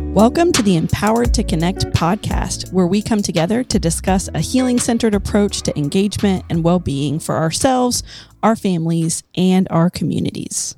Welcome to the Empowered to Connect podcast, where we come together to discuss a healing-centered approach to engagement and well-being for ourselves, our families, and our communities.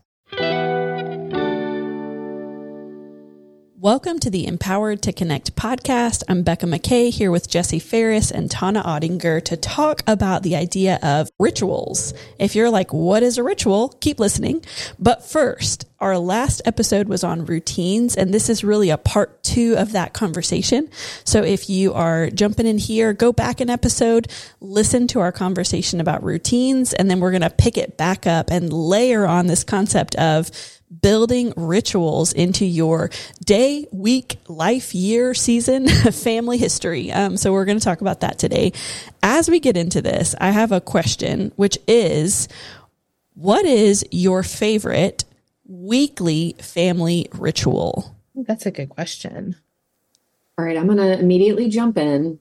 Welcome to the Empowered to Connect podcast. I'm Becca McKay here with Jesse Ferris and Tana Ottinger to talk about the idea of rituals. If you're like, what is a ritual? Keep listening. But first, our last episode was on routines, and this is really a part 2 of that conversation. So if you are jumping in here, go back an episode, listen to our conversation about routines, and then we're going to pick it back up and layer on this concept of building rituals into your day, week, life, year, season, family history. So we're going to talk about that today. As we get into this, I have a question, which is, what is your favorite weekly family ritual? That's a good question. All right, I'm going to immediately jump in.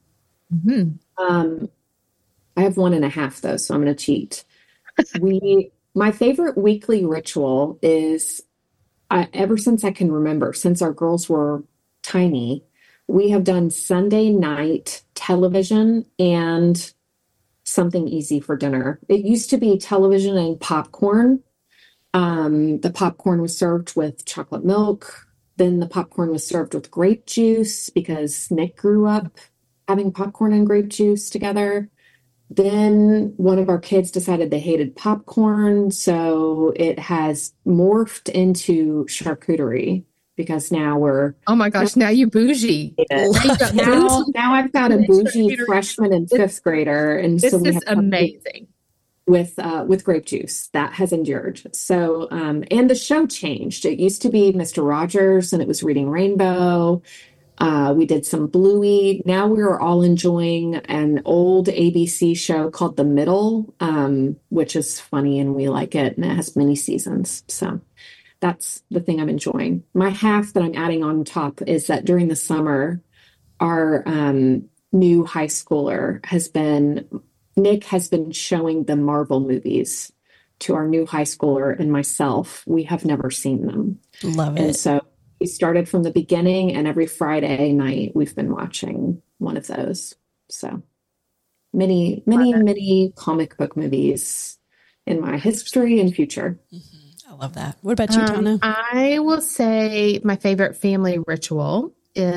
I have 1.5 though, so I'm going to cheat. My favorite weekly ritual is, ever since I can remember, since our girls were tiny, we have done Sunday night television and something easy for dinner. It used to be television and popcorn. The popcorn was served with chocolate milk. Then the popcorn was served with grape juice because Nick grew up having popcorn and grape juice together. Then one of our kids decided they hated popcorn, so it has morphed into charcuterie because now we're... Oh my gosh, now you bougie. Now I've got a bougie freshman and 5th grader. And this so we is have amazing. With grape juice. That has endured. So, and the show changed. It used to be Mr. Rogers and it was Reading Rainbow. We did some Bluey. Now we are all enjoying an old ABC show called The Middle, which is funny and we like it, and it has many seasons. So that's the thing I'm enjoying. My half that I'm adding on top is that during the summer, our new high schooler Nick has been showing the Marvel movies to our new high schooler and myself. We have never seen them. Love it. And so we started from the beginning, and every Friday night we've been watching one of those. So many comic book movies in my history and future. I love that. What about you, Tana? I will say my favorite family ritual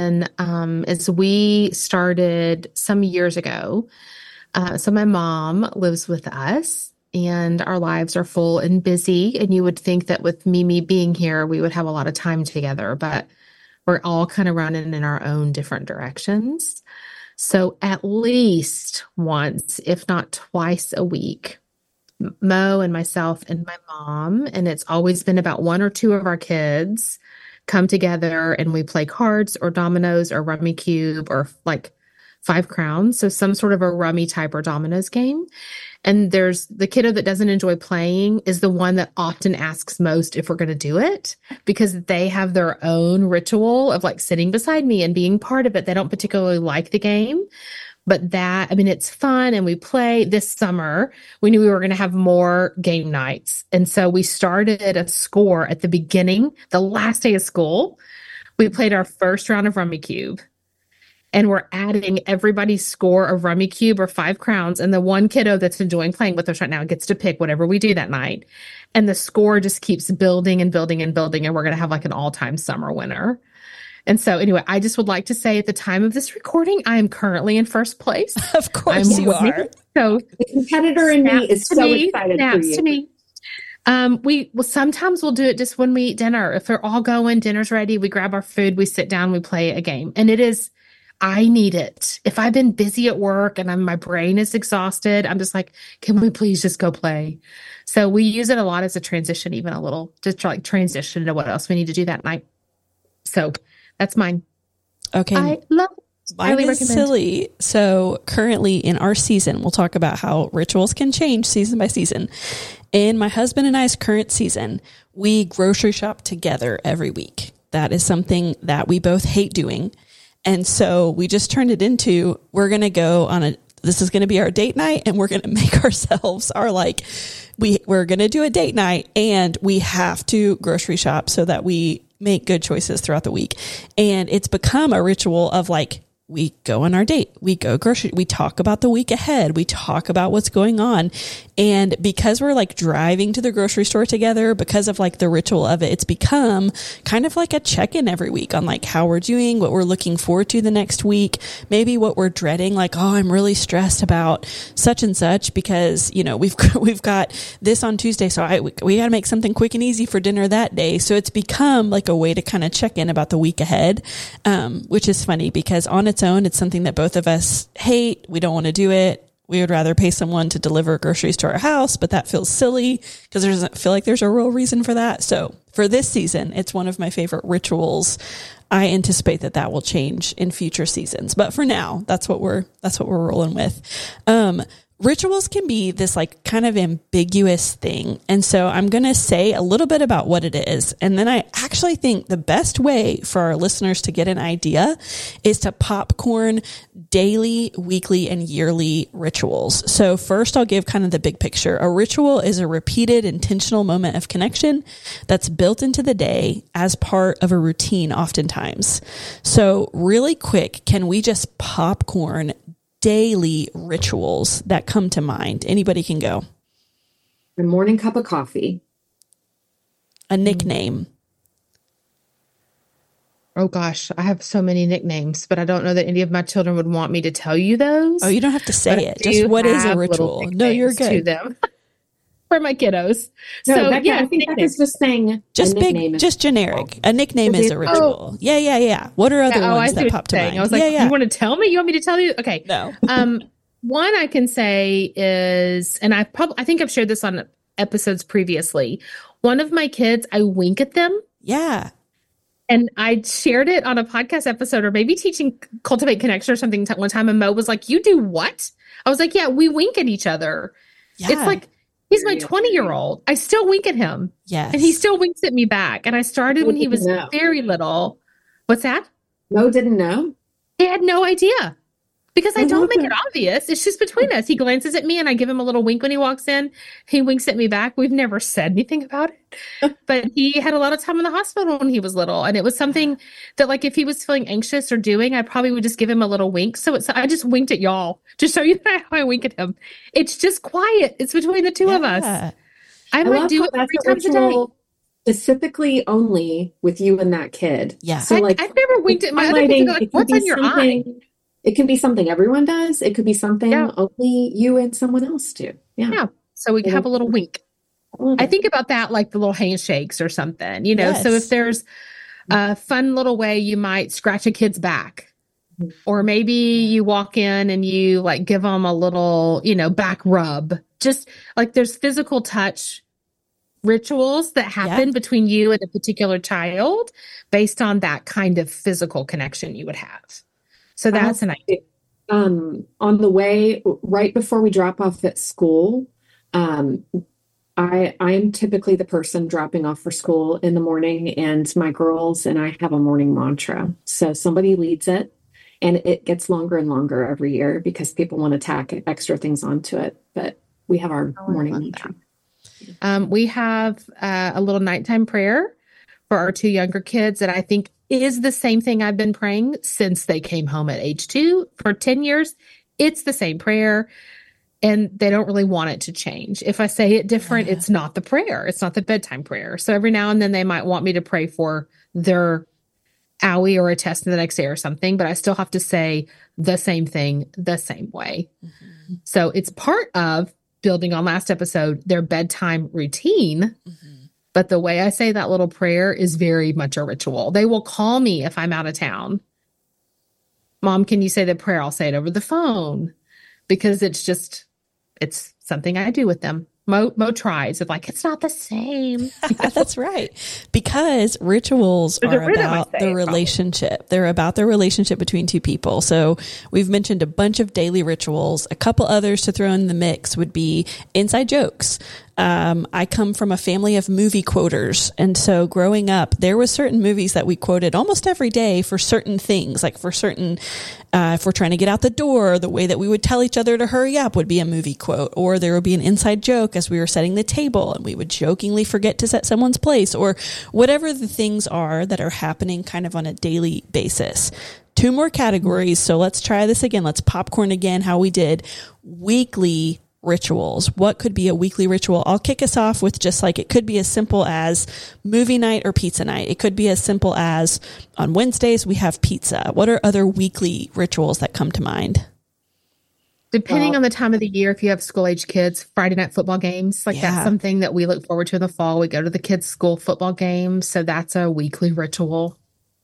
is we started some years ago. So my mom lives with us. And our lives are full and busy. And you would think that with Mimi being here, we would have a lot of time together, but we're all kind of running in our own different directions. So at least once, if not twice a week, Mo and myself and my mom, and it's always been about 1 or 2 of our kids, come together and we play cards or dominoes or rummy cube or like 5 crowns. So some sort of a rummy type or dominoes game. And there's the kiddo that doesn't enjoy playing is the one that often asks most if we're going to do it because they have their own ritual of like sitting beside me and being part of it. They don't particularly like the game, but it's fun and we play. This summer, we knew we were going to have more game nights. And so we started a score at the beginning, the last day of school. We played our first round of Rummy Cube. And we're adding everybody's score of Rummy Cube or 5 crowns. And the one kiddo that's enjoying playing with us right now gets to pick whatever we do that night. And the score just keeps building and building and building. And we're going to have like an all-time summer winner. And so anyway, I just would like to say at the time of this recording, I am currently in first place. Of course you are. So the competitor in me is so excited for you. To me. Sometimes we'll do it just when we eat dinner. If they're all going, dinner's ready, we grab our food, we sit down, we play a game. And I need it. If I've been busy at work and my brain is exhausted, I'm just like, can we please just go play? So we use it a lot as a transition, even a little, just to like transition to what else we need to do that night. So that's mine. Okay. I love it. Mine is silly. So currently in our season, we'll talk about how rituals can change season by season. In my husband and I's current season, we grocery shop together every week. That is something that we both hate doing. And so we just turned it into, we're going to go on this is going to be our date night, and we're going to make ourselves we're going to do a date night, and we have to grocery shop so that we make good choices throughout the week. And it's become a ritual of like, we go on our date, we go grocery, we talk about the week ahead, we talk about what's going on. And because we're like driving to the grocery store together, because of like the ritual of it, it's become kind of like a check-in every week on like how we're doing, what we're looking forward to the next week, maybe what we're dreading, like, oh, I'm really stressed about such and such because, you know, we've got this on Tuesday. So we got to make something quick and easy for dinner that day. So it's become like a way to kind of check in about the week ahead, which is funny because on its own, it's something that both of us hate. We don't want to do it. We would rather pay someone to deliver groceries to our house, but that feels silly because there doesn't feel like there's a real reason for that. So for this season, it's one of my favorite rituals. I anticipate that will change in future seasons, but for now, that's what we're rolling with. Rituals can be this like kind of ambiguous thing. And so I'm going to say a little bit about what it is. And then I actually think the best way for our listeners to get an idea is to popcorn daily, weekly, and yearly rituals. So first I'll give kind of the big picture. A ritual is a repeated intentional moment of connection that's built into the day as part of a routine oftentimes. So really quick, can we just popcorn daily rituals that come to mind? Anybody can go. A morning cup of coffee. A nickname. Oh gosh, I have so many nicknames, but I don't know that any of my children would want me to tell you those. Oh, you don't have to say it. Just what is a ritual? No, you're good. To them. For my kiddos. No, so Becca, yeah, I think Becca's just saying just big, just generic. A nickname is a ritual. Oh. Yeah. What are other ones that pop to mind? I was like, you want to tell me? You want me to tell you? Okay. No. One I can say is, and I think I've shared this on episodes previously. One of my kids, I wink at them. Yeah. And I shared it on a podcast episode or maybe teaching Cultivate Connection or something one time. And Mo was like, you do what? I was like, yeah, we wink at each other. Yeah. It's like, he's my 20-year-old. I still wink at him. Yes. And he still winks at me back. And I started when he was very little. What's that? Mo didn't know. He had no idea. Because I don't make it obvious. It's just between us. He glances at me and I give him a little wink when he walks in. He winks at me back. We've never said anything about it. But he had a lot of time in the hospital when he was little. And it was something that, like, if he was feeling anxious or doing, I probably would just give him a little wink. So I just winked at y'all to show you how I wink at him. It's just quiet. It's between the two of us. I might do it 3 times a day. Specifically only with you and that kid. Yeah. So like I've never winked at my other kids. Like, what's on your eye? It can be something everyone does. It could be something only you and someone else do. Yeah. So we have a little wink. I think about that like the little handshakes or something, you know. Yes. So if there's a fun little way you might scratch a kid's back, or maybe you walk in and you like give them a little, you know, back rub. Just like there's physical touch rituals that happen between you and a particular child based on that kind of physical connection you would have. So that's an idea. On the way, right before we drop off at school, I am typically the person dropping off for school in the morning, and my girls and I have a morning mantra. So somebody leads it, and it gets longer and longer every year because people want to tack extra things onto it. But we have our morning mantra. We have a little nighttime prayer for our 2 younger kids that I think is the same thing I've been praying since they came home at age 2 for 10 years. It's the same prayer, and they don't really want it to change. If I say it different, it's not the prayer. It's not the bedtime prayer. So every now and then they might want me to pray for their owie or a test the next day or something, but I still have to say the same thing the same way. Mm-hmm. So it's part of building on last episode, their bedtime routine. Mm-hmm. But the way I say that little prayer is very much a ritual. They will call me if I'm out of town. Mom, can you say the prayer? I'll say it over the phone because it's something I do with them. Mo tries. It's like, it's not the same. That's right. Because rituals are about the relationship. They're about the relationship between 2 people. So we've mentioned a bunch of daily rituals. A couple others to throw in the mix would be inside jokes. I come from a family of movie quoters. And so growing up, there was certain movies that we quoted almost every day for certain things, like for certain, if we're trying to get out the door, the way that we would tell each other to hurry up would be a movie quote, or there would be an inside joke as we were setting the table and we would jokingly forget to set someone's place, or whatever the things are that are happening kind of on a daily basis. 2 more categories. So let's try this again. Let's popcorn again how we did. Weekly rituals. What could be a weekly ritual? I'll kick us off with just like, it could be as simple as movie night or pizza night. It could be as simple as on Wednesdays we have pizza. What are other weekly rituals that come to mind? Depending on the time of the year, if you have school-age kids, Friday night football games, that's something that we look forward to in the fall. We go to the kids' school football games, so that's a weekly ritual.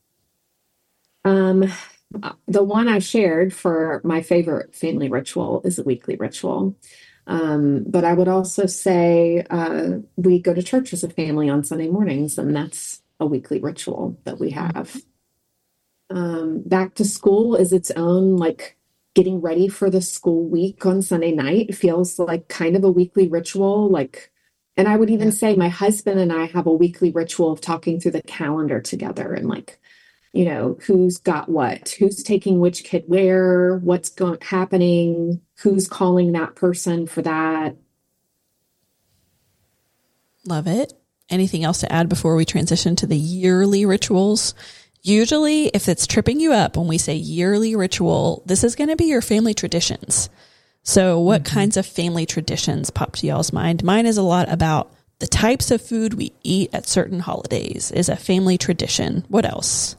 The one I shared for my favorite family ritual is a weekly ritual. But I would also say we go to church as a family on Sunday mornings, and that's a weekly ritual that we have. Back to school is its own, like getting ready for the school week on Sunday night feels like kind of a weekly ritual. And I would even say my husband and I have a weekly ritual of talking through the calendar together and who's got what, who's taking which kid where, what's happening, who's calling that person for that. Love it. Anything else to add before we transition to the yearly rituals? Usually, if it's tripping you up when we say yearly ritual, this is going to be your family traditions. So what kinds of family traditions pop to y'all's mind? Mine is a lot about the types of food we eat at certain holidays is a family tradition. What else?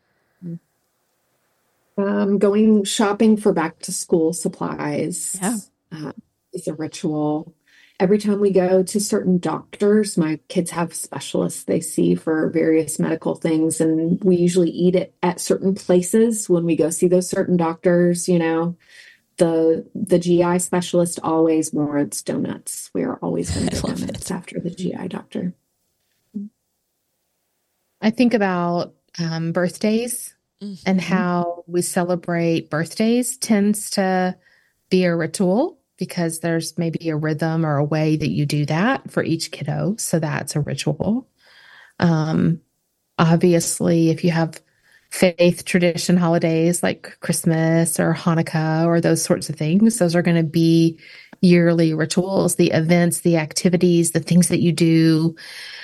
Going shopping for back to school supplies is a ritual. Every time we go to certain doctors, my kids have specialists they see for various medical things, and we usually eat it at certain places when we go see those certain doctors. The GI specialist always warrants donuts. We are always going to get donuts after the GI doctor. I think about birthdays. And how we celebrate birthdays tends to be a ritual because there's maybe a rhythm or a way that you do that for each kiddo. So that's a ritual. Obviously, if you have faith tradition holidays like Christmas or Hanukkah or those sorts of things, those are going to be yearly rituals, the events, the activities, the things that you do.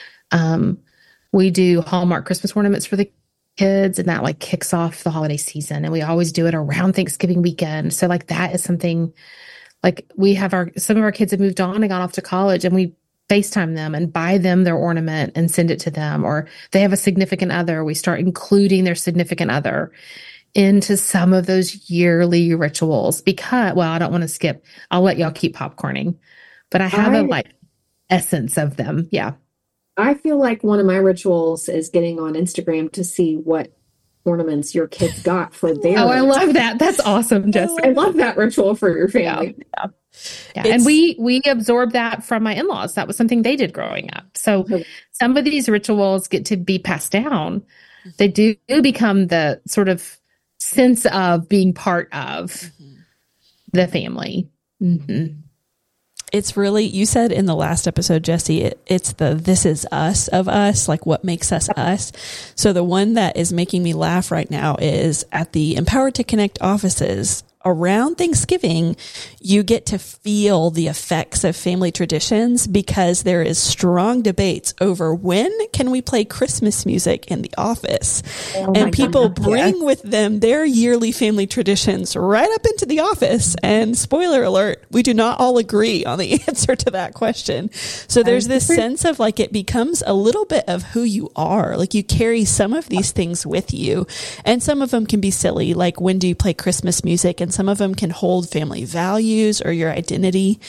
We do Hallmark Christmas ornaments for the kids, and that kicks off the holiday season, and we always do it around Thanksgiving weekend. So that is something we have some of our kids have moved on and gone off to college, and we FaceTime them and buy them their ornament and send it to them, or they have a significant other. We start including their significant other into some of those yearly rituals because, I don't want to skip. I'll let y'all keep popcorning, but I have a essence of them. Yeah. I feel like one of my rituals is getting on Instagram to see what ornaments your kids got for their. Oh, I love that. That's awesome, Jessica. I love that ritual for your family. Yeah. And we absorbed that from my in-laws. That was something they did growing up. So some of these rituals get to be passed down. They do become the sort of sense of being part of the family. Mm-hmm. It's really, you said in the last episode, Jesse, it's the this is us of us, like what makes us us. So the one that is making me laugh right now is at the Empowered to Connect offices. Around Thanksgiving, you get to feel the effects of family traditions because there is strong debates over when can we play Christmas music in the office. And people bring with them their yearly family traditions right up into the office. And spoiler alert, we do not all agree on the answer to that question. So there's this sense of it becomes a little bit of who you are. You carry some of these things with you, and some of them can be silly, like when do you play Christmas music, and some of them can hold family values or your identity.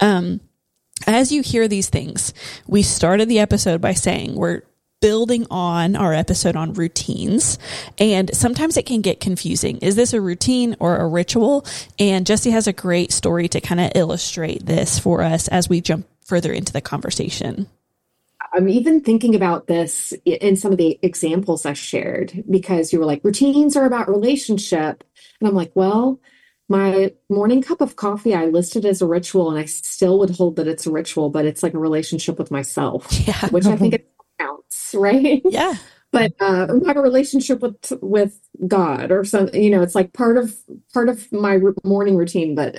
As you hear these things, we started the episode by saying we're building on our episode on routines, and sometimes it can get confusing. Is this a routine or a ritual? And Jesse has a great story to kind of illustrate this for us as we jump further into the conversation. I'm even thinking about this in some of the examples I shared, because you were like, routines are about relationship. And I'm like, well, my morning cup of coffee, I listed as a ritual, and I still would hold that it's a ritual, but it's like a relationship with myself, Yeah. which I think it counts, right? Yeah. But have a relationship with God or something, it's like part of my morning routine. But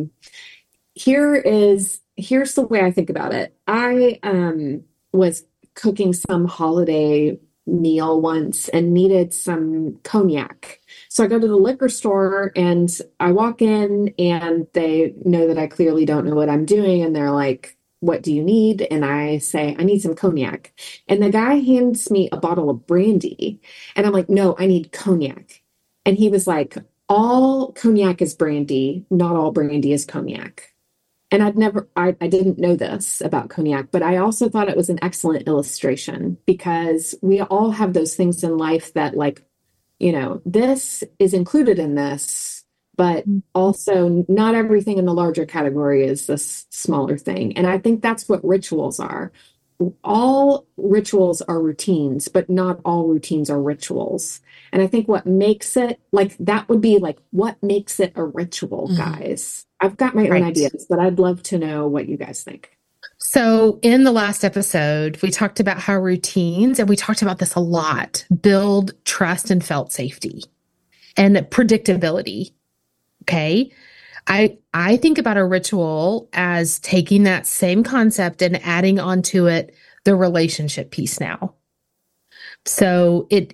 here's the way I think about it. I was cooking some holiday meal once and needed some cognac. So I go to the liquor store and I walk in, and they know that I clearly don't know what I'm doing. And they're like, "What do you need?" And I say, "I need some cognac." And the guy hands me a bottle of brandy. And I'm like, "No, I need cognac." And he was like, "All cognac is brandy. Not all brandy is cognac." And I didn't know this about cognac, but I also thought it was an excellent illustration, because we all have those things in life that, like, this is included in this, but also not everything in the larger category is this smaller thing. And I think that's what rituals are. All rituals are routines, but not all routines are rituals. And I think what makes it that would be what makes it a ritual, guys. I've got my own ideas, but I'd love to know what you guys think. So in the last episode, we talked about how routines, and we talked about this a lot, build trust and felt safety and predictability. Okay. I think about a ritual as taking that same concept and adding onto it the relationship piece now. So it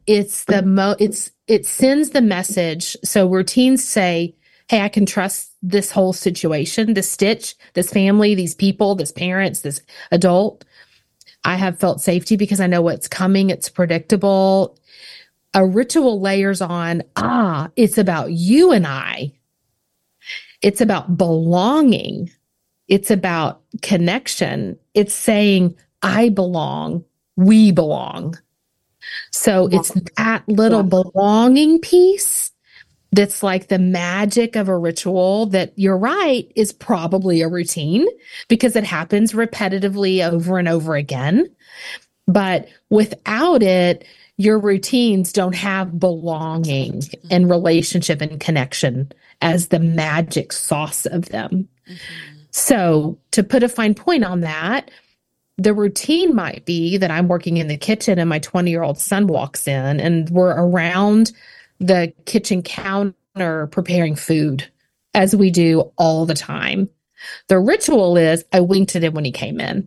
sends the message. So routines say, hey, I can trust this whole situation, this stitch, this family, these people, this parents, this adult. I have felt safety because I know what's coming. It's predictable. A ritual layers on, it's about you and I. It's about belonging. It's about connection. It's saying, I belong, we belong. So it's that little belonging piece that's like the magic of a ritual that, you're right, is probably a routine because it happens repetitively over and over again. But without it, your routines don't have belonging and relationship and connection as the magic sauce of them. So to put a fine point on that, the routine might be that I'm working in the kitchen and my 20-year-old son walks in and we're around the kitchen counter preparing food, as we do all the time. The ritual is I winked at him when he came in.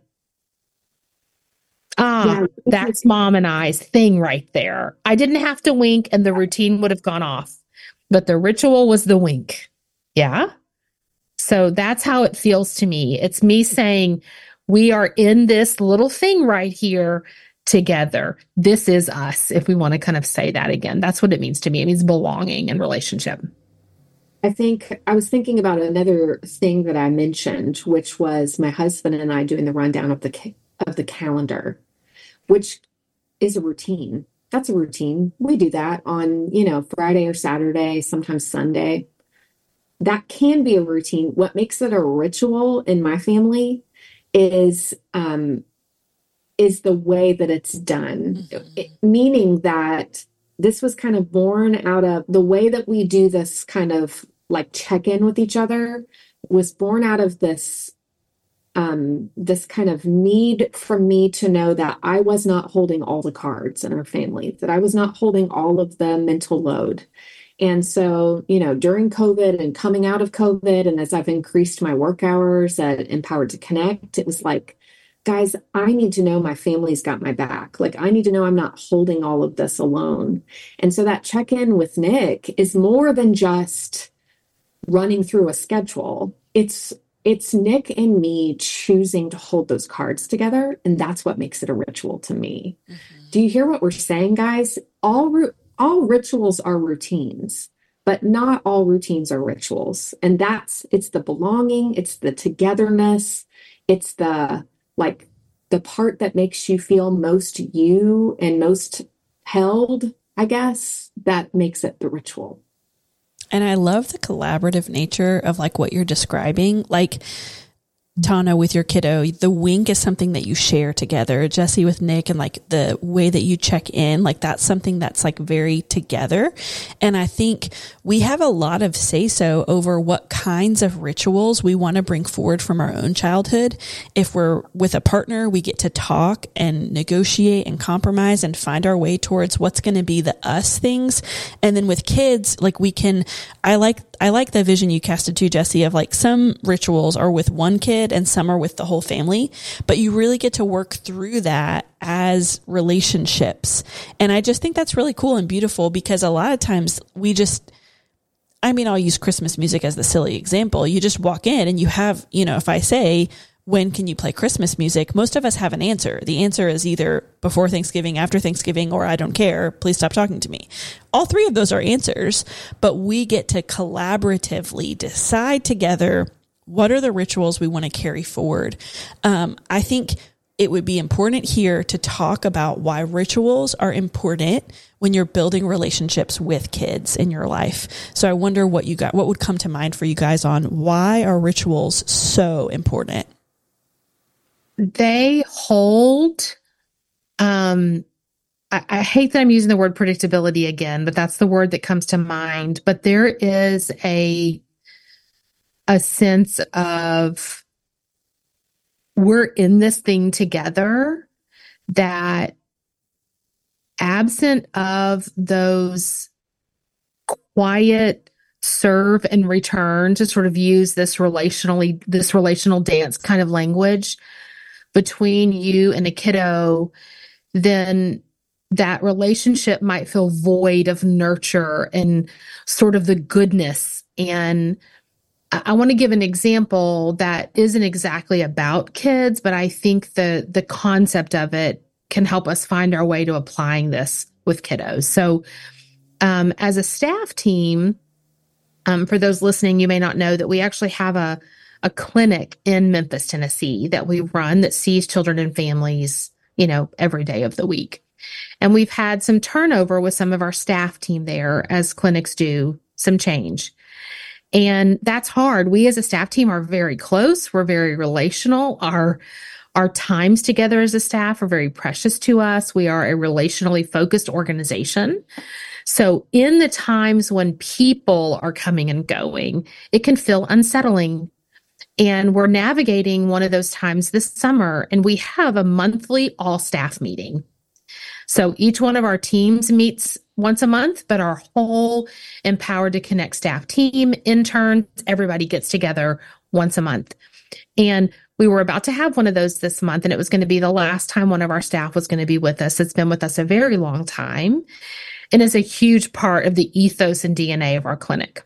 That's mom and I's thing right there. I didn't have to wink and the routine would have gone off, but the ritual was the wink. Yeah. So that's how it feels to me. It's me saying, we are in this little thing right here together. This is us, if we want to kind of say that again. That's what it means to me. It means belonging and relationship. I think I was thinking about another thing that I mentioned, which was my husband and I doing the rundown of the calendar, which is a routine. That's a routine. We do that on, Friday or Saturday, sometimes Sunday. That can be a routine. What makes it a ritual in my family is the way that it's done, meaning that this was kind of born out of the way that we do this kind of like check-in with each other, was born out of this kind of need for me to know that I was not holding all the cards in our family, that I was not holding all of the mental load. And so, during COVID and coming out of COVID, and as I've increased my work hours at Empowered to Connect, it was like, guys, I need to know my family's got my back. Like, I need to know I'm not holding all of this alone. And so that check-in with Nick is more than just running through a schedule. It's Nick and me choosing to hold those cards together. And that's what makes it a ritual to me. Do you hear what we're saying, guys? All rituals are routines, but not all routines are rituals. And it's the belonging, it's the togetherness, it's the part that makes you feel most you and most held, I guess, that makes it the ritual. And I love the collaborative nature of what you're describing. Tana, with your kiddo, the wink is something that you share together. Jesse with Nick, and like the way that you check in, like that's something that's like very together. And I think we have a lot of say so over what kinds of rituals we want to bring forward from our own childhood. If we're with a partner, we get to talk and negotiate and compromise and find our way towards what's going to be the us things. And then with kids, like I like the vision you casted too, Jesse, of like some rituals are with one kid and some are with the whole family, but you really get to work through that as relationships. And I just think that's really cool and beautiful, because a lot of times I'll use Christmas music as the silly example. You just walk in and you have, if I say, when can you play Christmas music? Most of us have an answer. The answer is either before Thanksgiving, after Thanksgiving, or I don't care. Please stop talking to me. All three of those are answers, but we get to collaboratively decide together what are the rituals we want to carry forward. I think it would be important here to talk about why rituals are important when you're building relationships with kids in your life. So I wonder what would come to mind for you guys on why are rituals so important? They hold, I hate that I'm using the word predictability again, but that's the word that comes to mind. But there is a sense of we're in this thing together, that absent of those quiet serve and return, to sort of use this relational dance kind of language between you and a kiddo, then that relationship might feel void of nurture and sort of the goodness. And I want to give an example that isn't exactly about kids, but I think the concept of it can help us find our way to applying this with kiddos. So as a staff team, for those listening, you may not know that we actually have a clinic in Memphis, Tennessee that we run that sees children and families, every day of the week. And we've had some turnover with some of our staff team there, as clinics do, some change. And that's hard. We as a staff team are very close. We're very relational. Our times together as a staff are very precious to us. We are a relationally focused organization. So in the times when people are coming and going, it can feel unsettling. And we're navigating one of those times this summer, and we have a monthly all-staff meeting. So each one of our teams meets once a month, but our whole Empowered to Connect staff team, interns, everybody gets together once a month. And we were about to have one of those this month, and it was going to be the last time one of our staff was going to be with us. It's been with us a very long time, and is a huge part of the ethos and DNA of our clinic.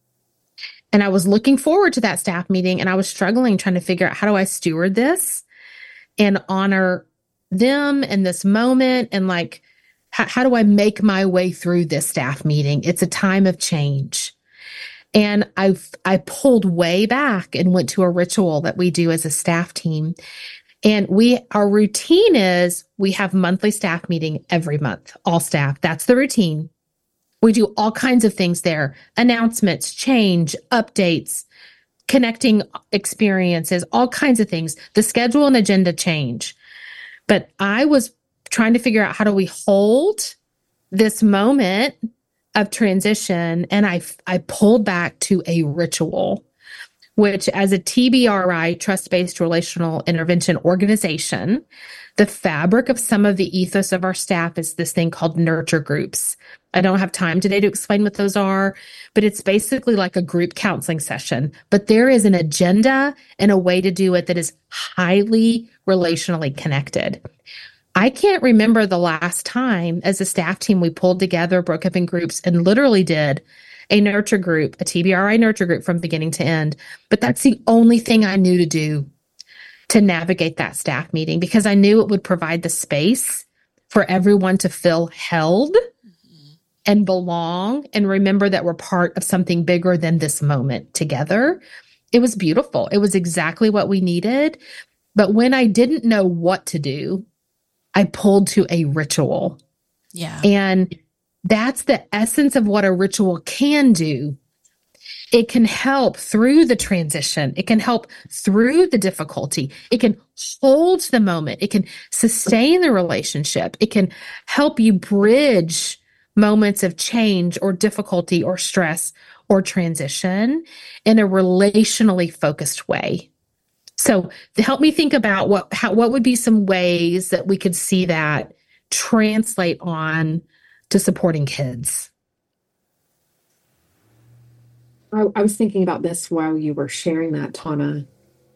And I was looking forward to that staff meeting, and I was struggling trying to figure out, how do I steward this and honor them in this moment? And like, how do I make my way through this staff meeting? It's a time of change. And I pulled way back and went to a ritual that we do as a staff team. And our routine is we have monthly staff meeting every month, all staff. That's the routine. We do all kinds of things there: announcements, change, updates, connecting experiences, all kinds of things. The schedule and agenda change. But I was trying to figure out, how do we hold this moment of transition? And I pulled back to a ritual, which, as a TBRI, trust-based relational intervention organization, the fabric of some of the ethos of our staff is this thing called nurture groups. I don't have time today to explain what those are, but it's basically like a group counseling session. But there is an agenda and a way to do it that is highly relationally connected. I can't remember the last time as a staff team we pulled together, broke up in groups, and literally did a nurture group, a TBRI nurture group from beginning to end. But that's the only thing I knew to do to navigate that staff meeting, because I knew it would provide the space for everyone to feel held and belong and remember that we're part of something bigger than this moment together. It was beautiful. It was exactly what we needed. But when I didn't know what to do, I pulled to a ritual. Yeah. And that's the essence of what a ritual can do. It can help through the transition. It can help through the difficulty. It can hold the moment. It can sustain the relationship. It can help you bridge moments of change or difficulty or stress or transition in a relationally focused way. So help me think about what would be some ways that we could see that translate on to supporting kids. I was thinking about this while you were sharing that, Tana.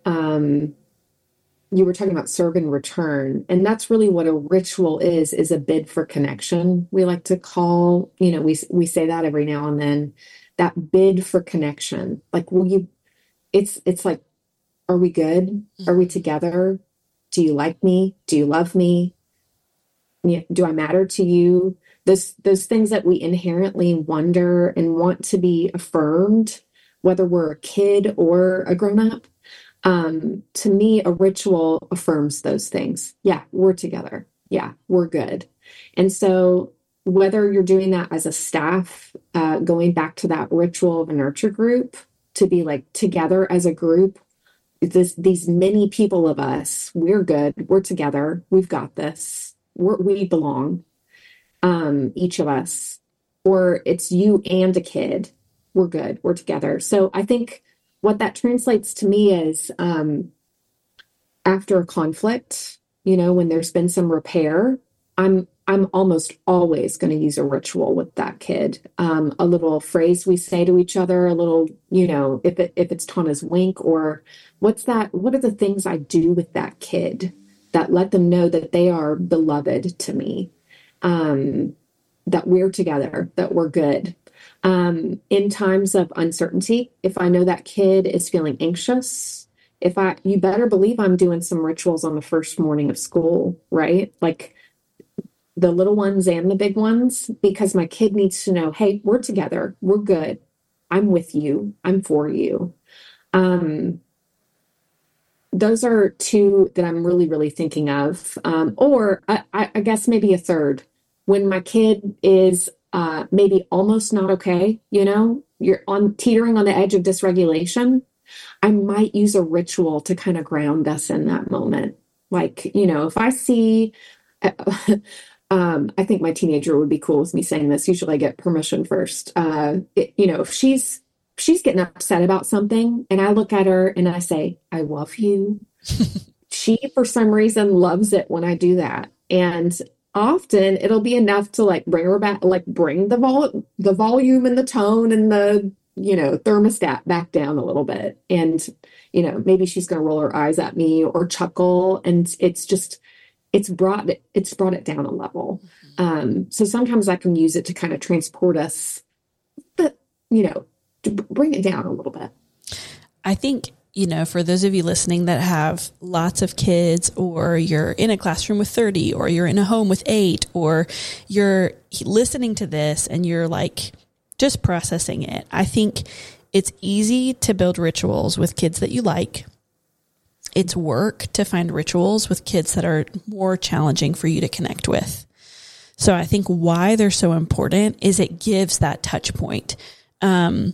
You were talking about serve and return, and that's really what a ritual is a bid for connection. We like to call, we say that every now and then, that bid for connection. Like, it's like, are we good? Are we together? Do you like me? Do you love me? Do I matter to you? Those things that we inherently wonder and want to be affirmed, whether we're a kid or a grown-up. To me, a ritual affirms those things. Yeah, we're together. Yeah, we're good. And so whether you're doing that as a staff, going back to that ritual of a nurture group, to be like together as a group, these many people of us, we're good. We're together. We've got this. We belong. Each of us, or it's you and a kid, we're good, we're together. So I think what that translates to me is after a conflict, when there's been some repair, I'm almost always going to use a ritual with that kid. A little phrase we say to each other, a little, if it's Tana's wink, or what are the things I do with that kid that let them know that they are beloved to me. That we're together, that we're good. In times of uncertainty, if I know that kid is feeling anxious, you better believe I'm doing some rituals on the first morning of school, right? Like the little ones and the big ones, because my kid needs to know, hey, we're together, we're good. I'm with you, I'm for you. Those are two that I'm really, really thinking of. Or I guess maybe a third. When my kid is maybe almost not okay, you're teetering on the edge of dysregulation, I might use a ritual to kind of ground us in that moment. Like, if I see, I think my teenager would be cool with me saying this. Usually I get permission first. If she's getting upset about something and I look at her and I say, I love you. She, for some reason, loves it when I do that. And often it'll be enough to bring her back, bring the volume and the tone and the, thermostat back down a little bit. And, maybe she's going to roll her eyes at me or chuckle. And it's brought it down a level. So sometimes I can use it to kind of transport us, but, to bring it down a little bit. I think, for those of you listening that have lots of kids, or you're in a classroom with 30, or you're in a home with 8, or you're listening to this and you're just processing it. I think it's easy to build rituals with kids that you like. It's work to find rituals with kids that are more challenging for you to connect with. So I think why they're so important is it gives that touch point. When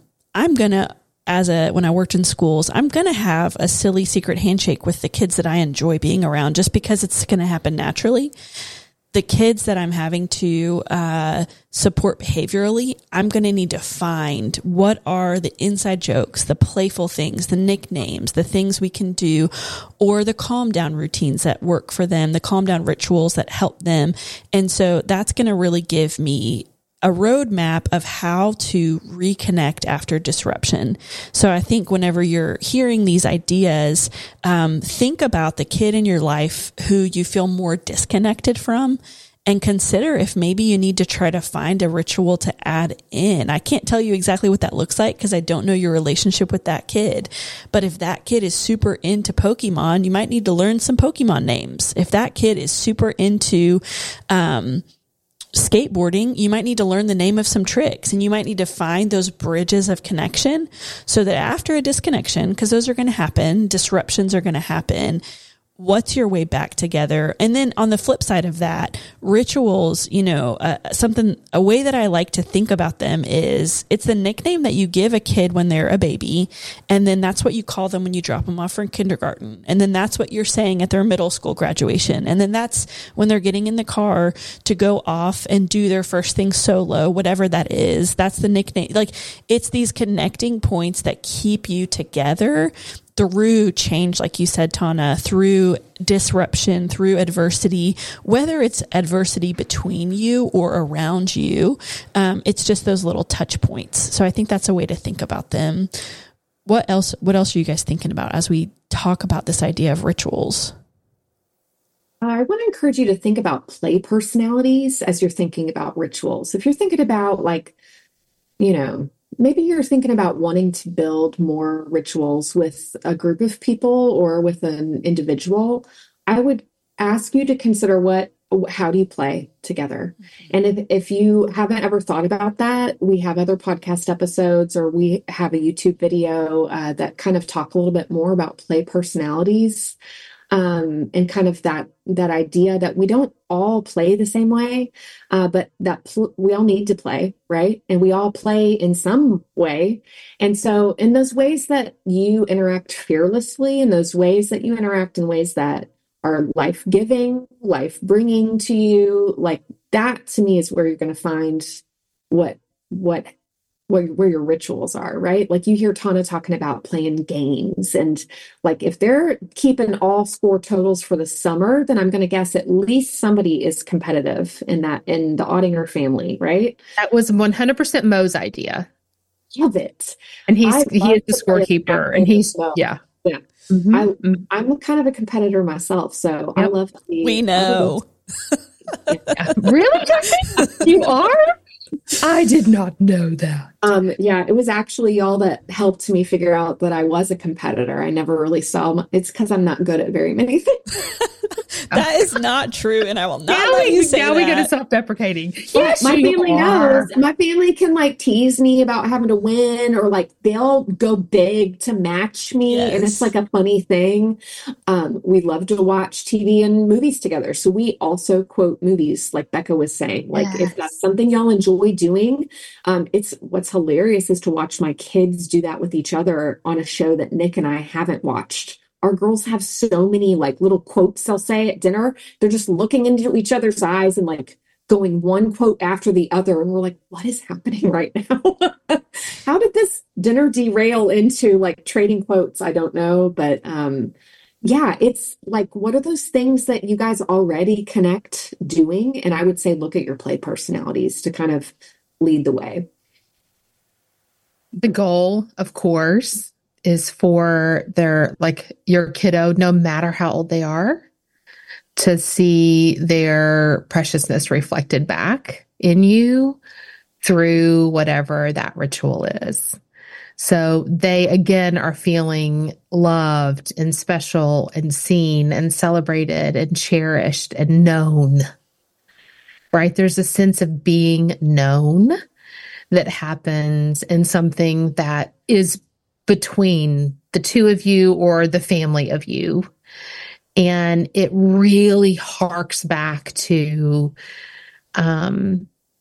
I worked in schools, I'm going to have a silly secret handshake with the kids that I enjoy being around, just because it's going to happen naturally. The kids that I'm having to support behaviorally, I'm going to need to find what are the inside jokes, the playful things, the nicknames, the things we can do, or the calm down routines that work for them, the calm down rituals that help them. And so that's going to really give me a roadmap of how to reconnect after disruption. So I think whenever you're hearing these ideas, think about the kid in your life who you feel more disconnected from, and consider if maybe you need to try to find a ritual to add in. I can't tell you exactly what that looks like because I don't know your relationship with that kid. But if that kid is super into Pokemon, you might need to learn some Pokemon names. If that kid is super into, skateboarding, you might need to learn the name of some tricks, and you might need to find those bridges of connection so that after a disconnection, because those are going to happen, disruptions are going to happen, what's your way back together? And then on the flip side of that, rituals, a way that I like to think about them is it's the nickname that you give a kid when they're a baby. And then that's what you call them when you drop them off for kindergarten. And then that's what you're saying at their middle school graduation. And then that's when they're getting in the car to go off and do their first thing solo, whatever that is. That's the nickname. Like, it's these connecting points that keep you together through change, like you said, Tana, through disruption, through adversity, whether it's adversity between you or around you. It's just those little touch points. So I think that's a way to think about them. What else are you guys thinking about as we talk about this idea of rituals? I want to encourage you to think about play personalities as you're thinking about rituals. If you're thinking about maybe you're thinking about wanting to build more rituals with a group of people or with an individual, I would ask you to consider how do you play together? And if you haven't ever thought about that, we have other podcast episodes, or we have a YouTube video that kind of talk a little bit more about play personalities. And kind of that idea that we don't all play the same way, but that we all need to play, right? And we all play in some way. And so in those ways that you interact fearlessly, in those ways that you interact in ways that are life-giving, life-bringing to you, like that to me is where you're going to find where your rituals are, right? Like you hear Tana talking about playing games, and like if they're keeping all score totals for the summer, then I'm going to guess at least somebody is competitive in the Ottinger family, right? That was 100% Mo's idea. Love it. And he is the scorekeeper, and yeah. Mm-hmm. I'm kind of a competitor myself, so I love to see. We know. Yeah. Really, Jesse? You are? I did not know that. It was actually y'all that helped me figure out that I was a competitor. I never really saw it's because I'm not good at very many things. That is not true, and I will not let you say that. Now we go to self-deprecating. Yes, my family knows. My family can like tease me about having to win, or like they'll go big to match me, and it's like a funny thing. We love to watch TV and movies together, so we also quote movies, like Becca was saying. Like if that's something y'all enjoy doing, it's what's hilarious is to watch my kids do that with each other on a show that Nick and I haven't watched. Our girls have so many like little quotes they'll say at dinner. They're just looking into each other's eyes and like going one quote after the other. And we're like, what is happening right now? How did this dinner derail into like trading quotes? I don't know. But it's like, what are those things that you guys already connect doing? And I would say, look at your play personalities to kind of lead the way. The goal, of course, is for your kiddo, no matter how old they are, to see their preciousness reflected back in you through whatever that ritual is. So they, again, are feeling loved and special and seen and celebrated and cherished and known, right? There's a sense of being known that happens in something that is between the two of you or the family of you. And it really harks back to, we're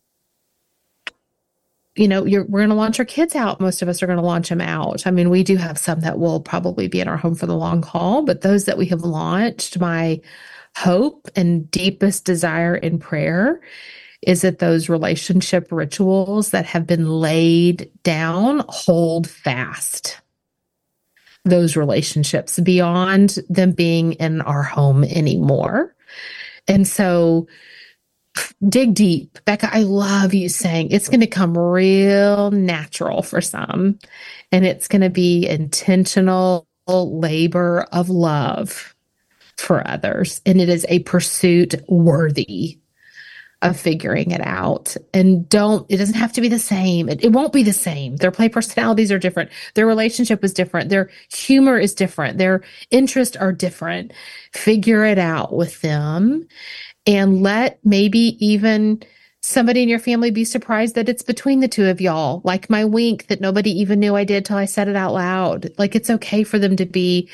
going to launch our kids out. Most of us are going to launch them out. I mean, we do have some that will probably be in our home for the long haul, but those that we have launched, my hope and deepest desire in prayer is that those relationship rituals that have been laid down hold fast those relationships beyond them being in our home anymore. And so dig deep. Becca, I love you saying it's going to come real natural for some, and it's going to be intentional labor of love for others. And it is a pursuit worthy of figuring it out. And it doesn't have to be the same. It won't be the same. Their play personalities are different. Their relationship is different. Their humor is different. Their interests are different. Figure it out with them, and let maybe even somebody in your family be surprised that it's between the two of y'all. Like my wink that nobody even knew I did till I said it out loud. Like it's okay for them to be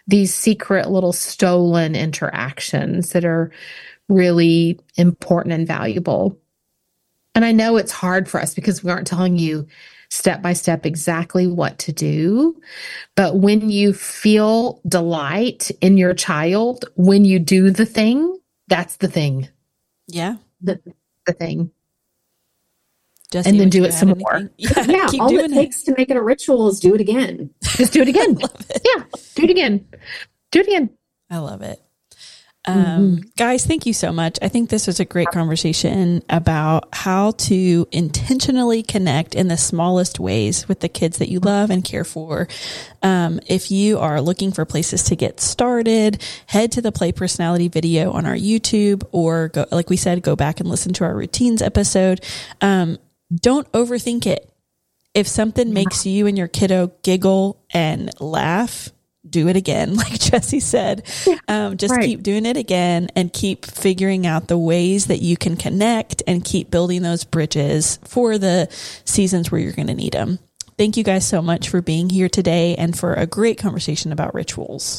these secret little stolen interactions that are really important and valuable. And I know it's hard for us because we aren't telling you step by step exactly what to do. But when you feel delight in your child, when you do the thing, that's the thing. Yeah. The thing. Jessie, and then do it some more. Yeah. All it takes to make it a ritual is do it again. Just do it again. Yeah. Do it again. Do it again. I love it. Guys, thank you so much. I think this was a great conversation about how to intentionally connect in the smallest ways with the kids that you love and care for. If you are looking for places to get started, head to the Play Personality video on our YouTube, or go, like we said, go back and listen to our routines episode. Don't overthink it. If something makes you and your kiddo giggle and laugh, do it again. Like Jessie said, just keep doing it again and keep figuring out the ways that you can connect and keep building those bridges for the seasons where you're going to need them. Thank you guys so much for being here today and for a great conversation about rituals.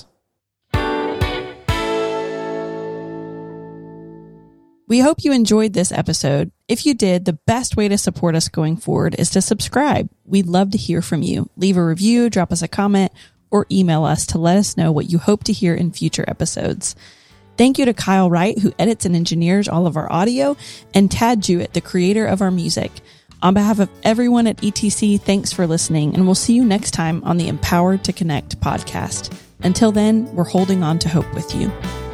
We hope you enjoyed this episode. If you did, the best way to support us going forward is to subscribe. We'd love to hear from you. Leave a review, drop us a comment, or email us to let us know what you hope to hear in future episodes. Thank you to Kyle Wright, who edits and engineers all of our audio, and Tad Jewett, the creator of our music. On behalf of everyone at ETC, thanks for listening, and we'll see you next time on the Empowered to Connect podcast. Until then, we're holding on to hope with you.